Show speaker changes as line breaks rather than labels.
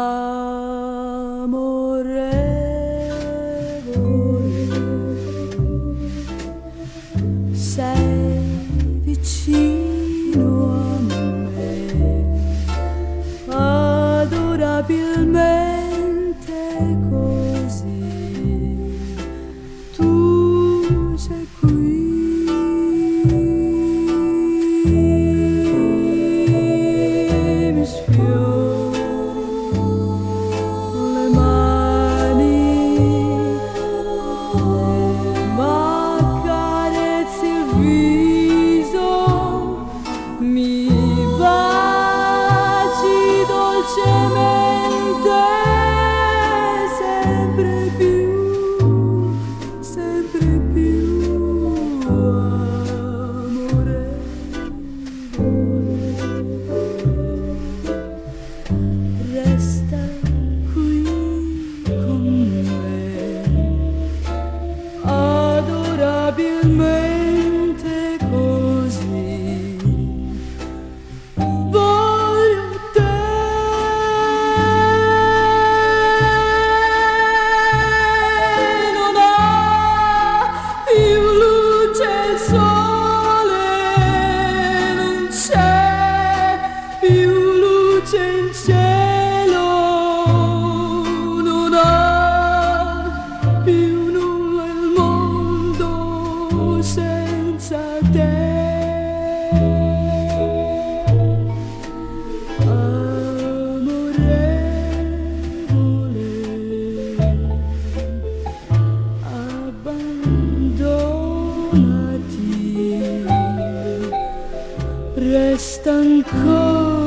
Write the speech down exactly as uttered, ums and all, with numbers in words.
sei vicino a me, adorabilmente così, tu sei qui, mi sfioro le mani, m'accarezzi il viso, mi baci dolcemente, sempre più, sempre più amorevole. Resta qui con me, adorabilmente così, voglio te. Non ha più luce il sole, non c'è più luce in cielo, non ha più nulla il mondo senza te. Amorevole, abbandonati, resta ancora